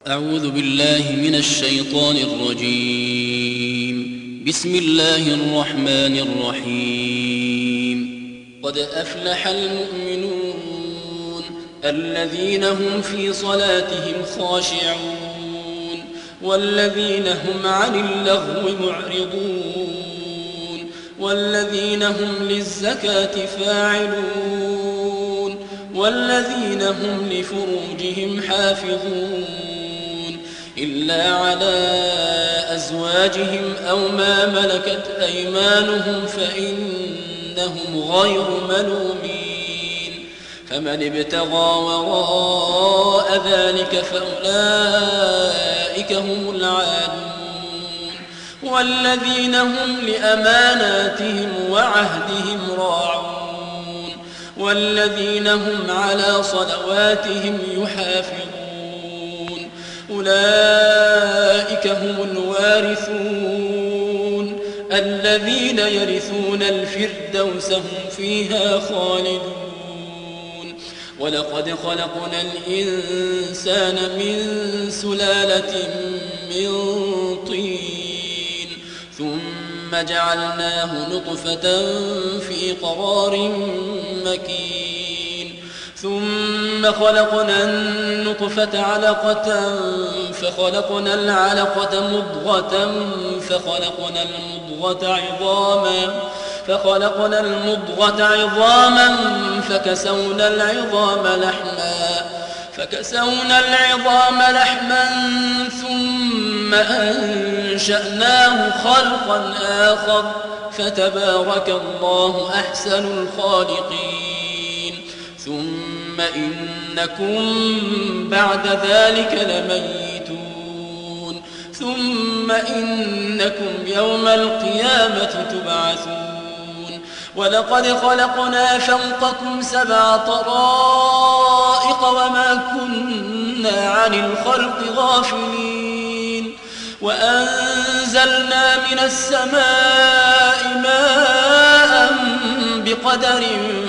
أعوذ بالله من الشيطان الرجيم. بسم الله الرحمن الرحيم. قد أفلح المؤمنون الذين هم في صلاتهم خاشعون والذين هم عن اللغو معرضون والذين هم للزكاة فاعلون والذين هم لفروجهم حافظون إلا على أزواجهم أو ما ملكت أيمانهم فإنهم غير ملومين فمن ابتغى وراء ذلك فأولئك هم العادون والذين هم لأماناتهم وعهدهم راعون والذين هم على صلواتهم يحافظون أولئك هم الوارثون الذين يرثون الفردوس هم فيها خالدون. ولقد خلقنا الإنسان من سلالة من طين ثم جعلناه نطفة في قرار مكين ثم خلقنا النطفة علقة فخلقنا العلقة مضغة فخلقنا المضغة عظاما فكسونا العظام لحما ثم أنشأناه خلقا آخر فتبارك الله أحسن الخالقين. ثم إنكم بعد ذلك لميتون ثم إنكم يوم القيامة تبعثون. ولقد خلقنا فوقكم 7 طرائق وما كنا عن الخلق غافلين وأنزلنا من السماء ماء بقدر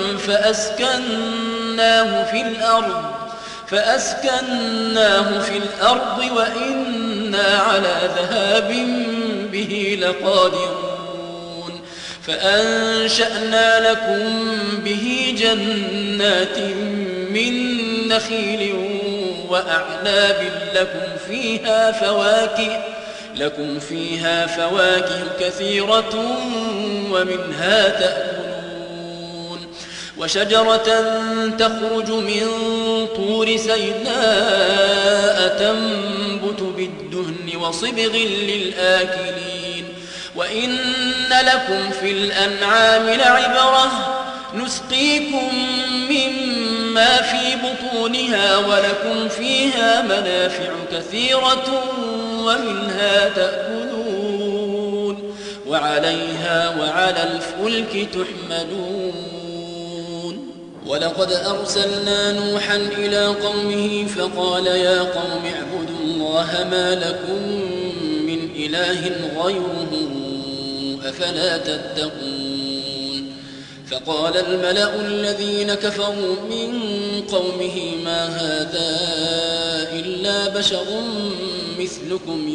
فأسكناه في الأرض وإنا على ذهاب به لقادرون. فأنشأنا لكم به جنات من نخيل وأعناب لكم فيها فواكه كثيرة ومنها تأكلون. وشجرة تخرج من طور سيناء تنبت بالدهن وصبغ للآكلين. وإن لكم في الأنعام لعبرة نسقيكم مما في بطونها ولكم فيها منافع كثيرة ومنها تأكلون وعليها وعلى الفلك تحملون. ولقد أرسلنا نوحا إلى قومه فقال يا قوم اعبدوا الله ما لكم من إله غيره أفلا تتقون. فقال الملأ الذين كفروا من قومه ما هذا إلا بشر مثلكم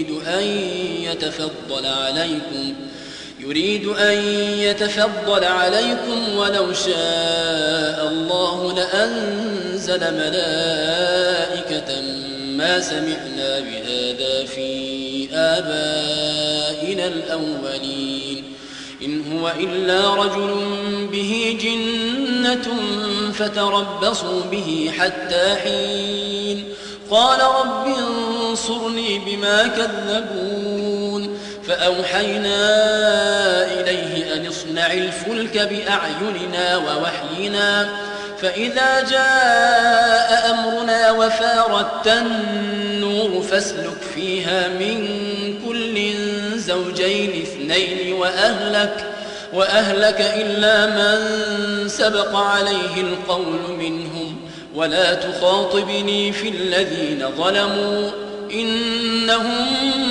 يريد أن يتفضل عليكم ولو شاء الله لأنزل ملائكة ما سمعنا بهذا في آبائنا الأولين إن هو إلا رجل به جنة فتربصوا به حتى حين. قال رب انصرني بما كذبون. فأوحينا إليه أن اصنع الفلك بأعيننا ووحينا فإذا جاء أمرنا وفارت النور فاسلك فيها من كل زوجين 2 وأهلك إلا من سبق عليه القول منهم ولا تخاطبني في الذين ظلموا إنهم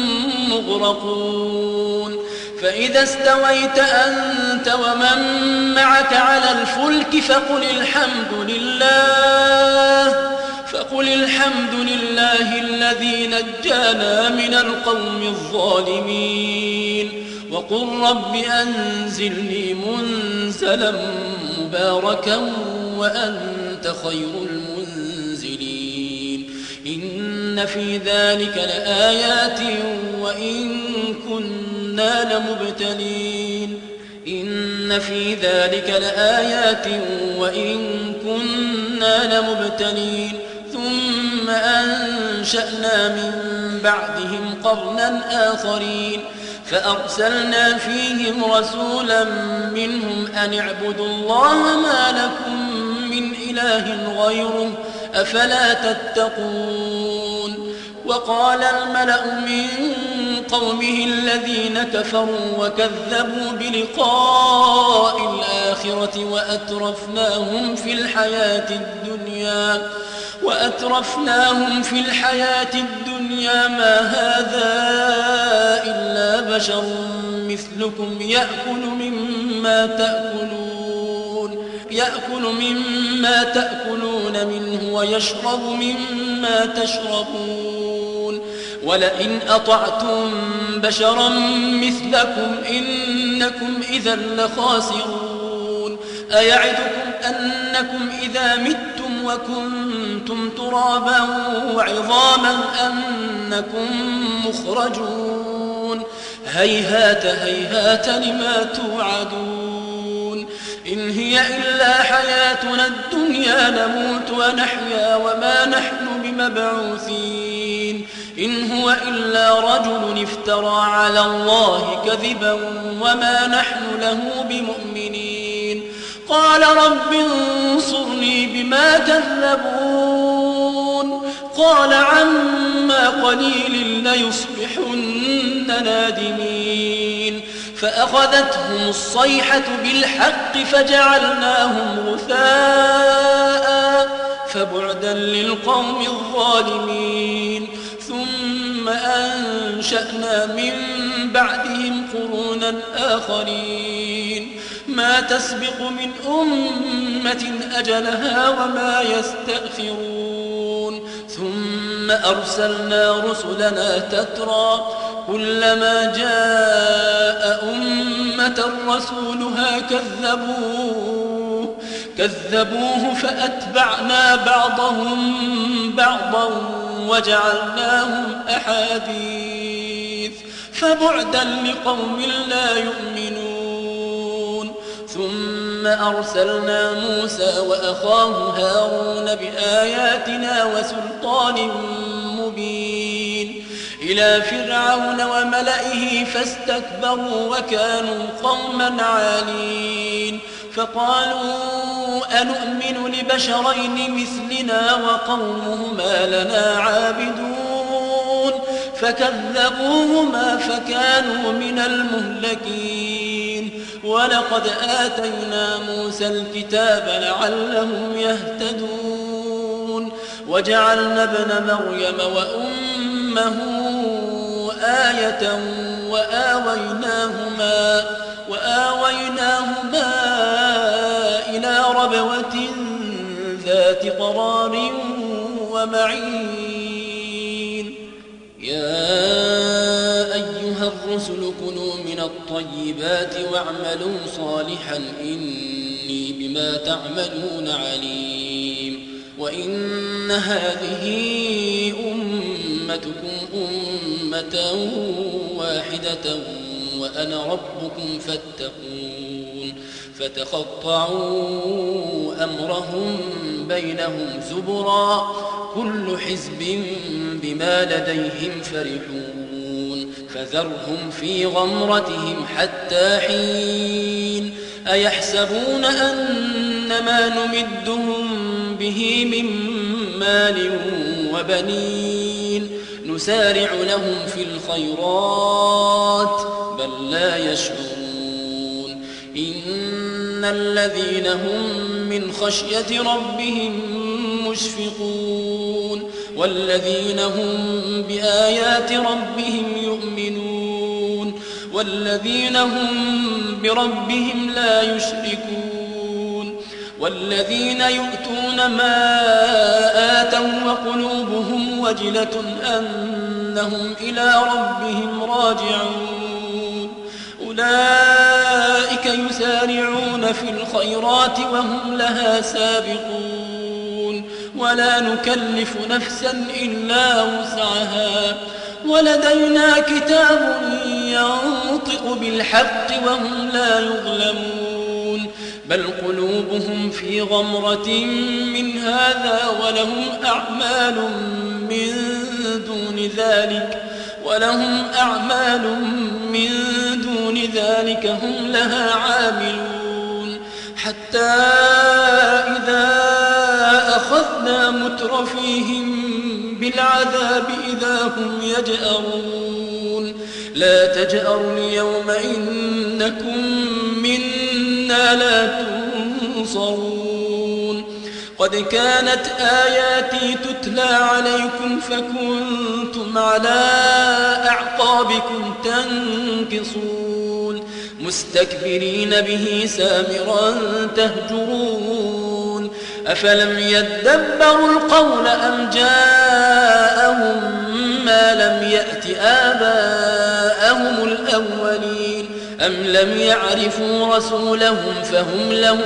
مغرقون. فإذا استويت أنت ومن معك على الفلك فقل الحمد لله فقل الحمد لله الذي نجانا من القوم الظالمين وقل رب أنزلني منزلا مباركا وأنت خير المنزلين إن في ذلك لآيات وإن كنا لمبتلين إن في ذلك لآيات وإن كنا لمبتلين ثم أنشأنا من بعدهم قرنا آخرين فأرسلنا فيهم رسولا منهم أن اعبدوا الله ما لكم من إله غيره أفلا تتقون وقال الملأ من قومه الذين كفروا وكذبوا بلقاء الآخرة وأترفناهم في الحياة الدنيا ما هذا إلا بشر مثلكم يأكل مما تأكلون منه ويشرب مما تشربون ولئن أطعتم بشرا مثلكم إنكم إذا لخاسرون أيعدكم أنكم إذا متم وكنتم ترابا وعظاما أنكم مخرجون هيهات هيهات لما توعدون إن هي إلا حياتنا الدنيا نموت ونحيا وما نحن بمبعوثين إن هو إلا رجل افترى على الله كذبا وما نحن له بمؤمنين قال رب انصرني بما كذبون قال عما قليل ليصبحن نادمين فأخذتهم الصيحة بالحق فجعلناهم غثاء فبعدا للقوم الظالمين ثم أنشأنا من بعدهم قرونا آخرين ما تسبق من أمة أجلها وما يستأخرون ثم أرسلنا رسلنا تترى كلما جاء أمة رسولها كذبوه فأتبعنا بعضهم بعضا وجعلناهم أحاديث فبعدا لقوم لا يؤمنون ثم أرسلنا موسى وأخاه هارون بآياتنا وسلطان مبين إلى فرعون وملئه فاستكبروا وكانوا قوما عالين فقالوا أنؤمن لبشرين مثلنا وقومهما لنا عابدون فكذبوهما فكانوا من المهلكين ولقد آتينا موسى الكتاب لعلهم يهتدون وجعلنا ابن مريم وأمه آية وآويناهما إلى ربوة ذات قرار ومعين يا أيها الرسل كلوا من الطيبات واعملوا صالحا إني بما تعملون عليم وإن هذه أمتكم أمة واحدة وأنا ربكم فاتقون فتقطعوا أمرهم بينهم زبرا كل حزب بما لديهم فرحون فذرهم في غمرتهم حتى حين أيحسبون أن ما نمدهم به من مال وبنين نسارع لهم في الخيرات بل لا يشعرون إن الذين هم من خشية ربهم مشفقون والذين هم بآيات ربهم يؤمنون والذين هم بربهم لا يشركون والذين يؤتون ما آتوا وقلوبهم وجلة أنهم إلى ربهم راجعون أولئك يسارعون في الخيرات وهم لها سابقون ولا نكلف نفسا إلا وسعها ولدينا كتاب ينطق بالحق وهم لا يظلمون بل قلوبهم في غمرة من هذا ولهم أعمال من دون ذلك هم لها عاملون حتى إذا أخذنا مترفيهم بالعذاب إذا هم يجأرون لا تجأروا اليوم إنكم منا لا تنصرون قد كانت آياتي تتلى عليكم فكنتم على أعقابكم تنكصون مستكبرين به سامرا تهجرون أفلم يدبروا القول أم جاءهم ما لم يأت آباءهم الأولين أم لم يعرفوا رسولهم فهم له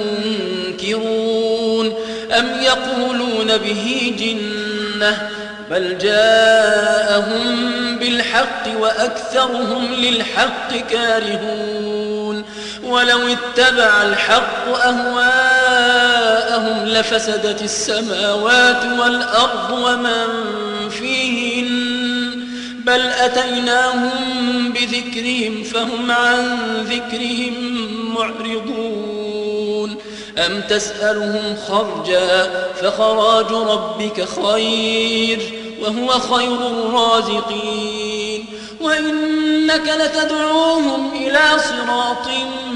منكرون أم يقولون به جنة بل جاءهم بالحق وأكثرهم للحق كارهون ولو اتبع الحق أهواءهم لفسدت السماوات والأرض ومن فيهن بل أتيناهم بذكرهم فهم عن ذكرهم معرضون أم تسألهم خرجا فخراج ربك خير وهو خير الرازقين وإنك لتدعوهم إلى صراط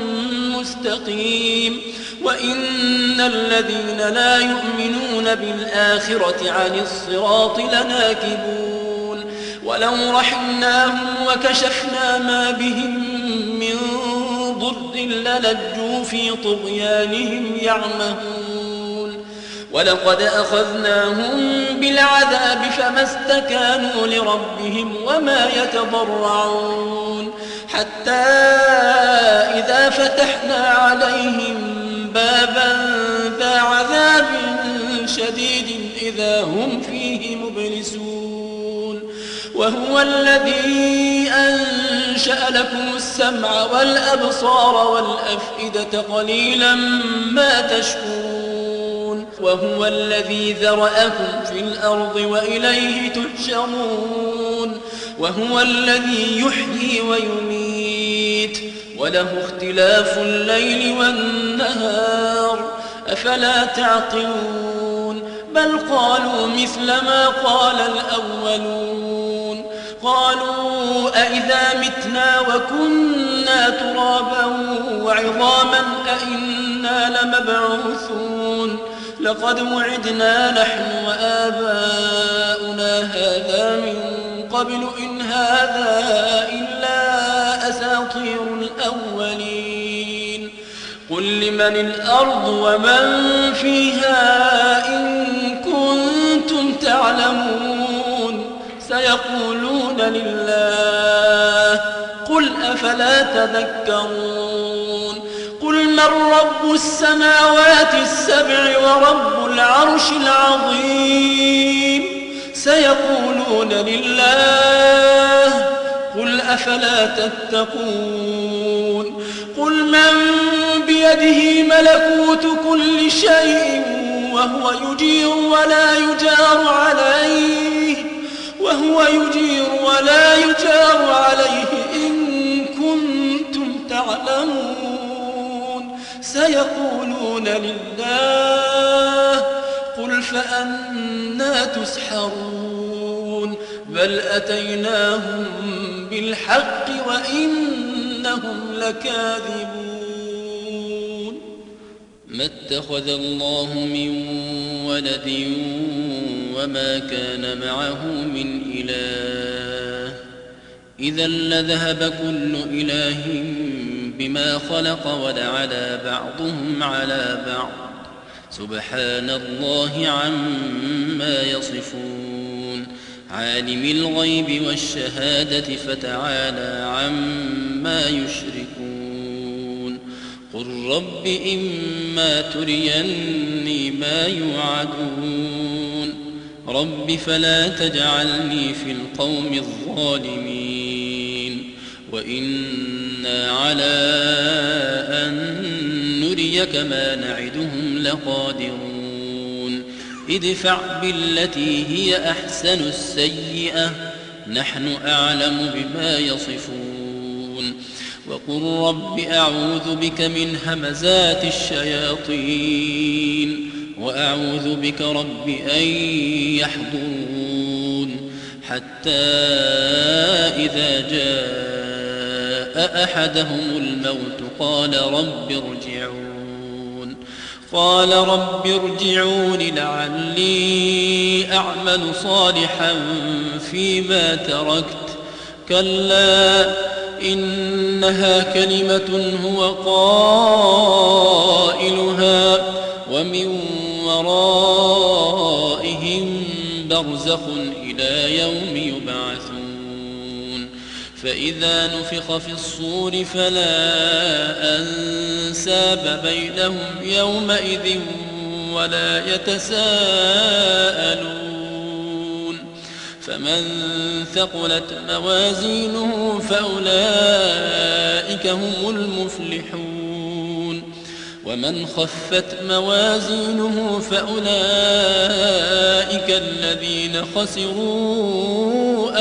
مستقيم وإن الذين لا يؤمنون بالآخرة عن الصراط لناكبون ولو رحمناهم وكشفنا ما بهم من ضر للجوا في طغيانهم يعمهون ولقد أخذناهم بالعذاب فما استكانوا لربهم وما يتضرعون حتى إذا فتحنا عليهم بابا ذا عذاب شديد إذا هم فيه مبلسون وهو الذي أنشأ لكم السمع والأبصار والأفئدة قليلا ما تشكرون وهو الذي ذرأكم في الأرض وإليه تحشرون وهو الذي يحيي ويميت وله اختلاف الليل والنهار أفلا تعقلون بل قالوا مثل ما قال الأولون قالوا أئذا متنا وكنا ترابا وعظاما أئنا لمبعوثون لقد وعدنا نحن وآباؤنا هذا من قبل إن هذا إلا أساطير الأولين قل لمن الأرض ومن فيها إن كنتم تعلمون سيقولون لله قل أفلا تذكرون قل من رب السماوات السبع ورب العرش العظيم سيقولون لله قل أفلا تتقون قل من بيده ملكوت كل شيء وهو يجير ولا يجار عليه إن كنتم تعلمون سيقولون لله قل فأنى تسحرون بل أتيناهم بالحق وإنهم لكاذبون ما اتخذ الله من ولد وما كان معه من إله إذا لذهب كل إله بما خلق ولعلى بعضهم على بعض سبحان الله عما يصفون عالم الغيب والشهادة فتعالى عما يشركون قل رب إما تريني ما يوعدون رب فلا تجعلني في القوم الظالمين وإنا على أن نريك ما نعدهم لقادرون ادفع بالتي هي أحسن السيئة نحن أعلم بما يصفون وقل رب أعوذ بك من همزات الشياطين وأعوذ بك رب أن يحضرون حتى إذا جاء أحدهم الموت قال رب ارجعون لعلي أعمل صالحا فيما تركت كلا إنها كلمة هو قائلها ومن ورائهم برزخ إلى يوم يبعثون فإذا نفخ في الصور فلا أنساب بينهم يومئذ ولا يتساءلون فمن ثقلت موازينه فأولئك هم المفلحون ومن خفت موازينه فأولئك الذين خسروا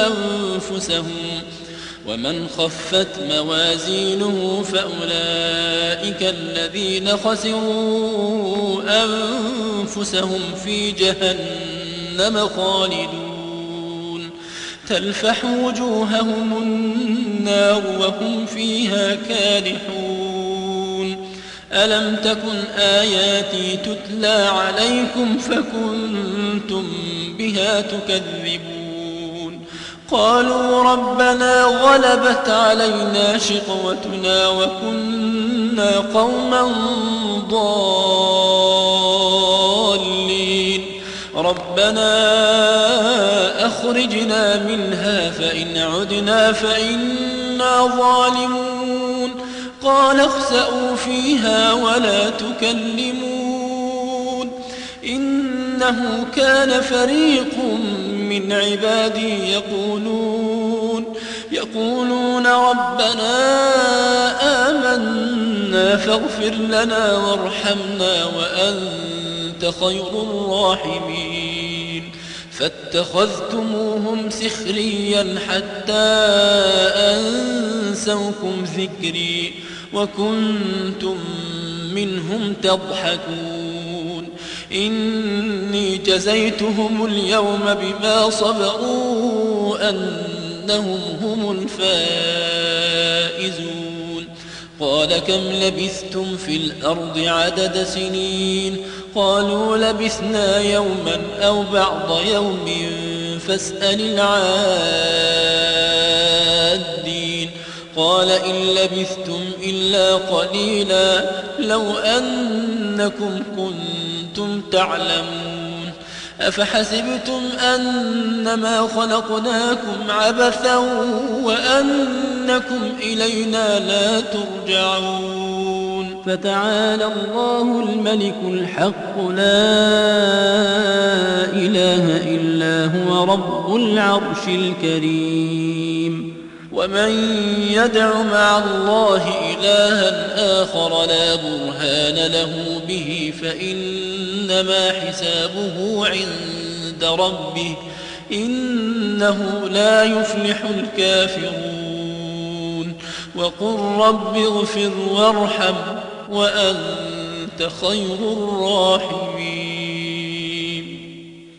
أنفسهم في جهنم خالدون تلفح وجوههم النار وهم فيها كالحون ألم تكن آياتي تتلى عليكم فكنتم بها تكذبون قالوا ربنا غلبت علينا شقوتنا وكنا قوما ضالين ربنا أخرجنا منها فإن عدنا فإنا ظالمون قال اخسأوا فيها ولا تكلمون إنه كان فريق من عبادي يقولون ربنا آمنا فاغفر لنا وارحمنا وأنت خير الراحمين فاتخذتموهم سخريا حتى أنسوكم ذكري وكنتم منهم تضحكون إني جزيتهم اليوم بما صبروا أنهم هم الفائزون قال كم لبثتم في الأرض عدد سنين قالوا لبثنا يوما أو بعض يوم فاسأل العادين قال إن لبثتم إلا قليلا لو أنكم كنتم تعلمون أفحسبتم أنما خلقناكم عبثا وأنكم إلينا لا ترجعون فتعالى الله الملك الحق لا إله إلا هو رب العرش الكريم ومن يدع مع الله إلها آخر لا برهان له به فإنما حسابه عند ربه إنه لا يفلح الكافرون وقل رب اغفر وارحم وأنت خير الراحمين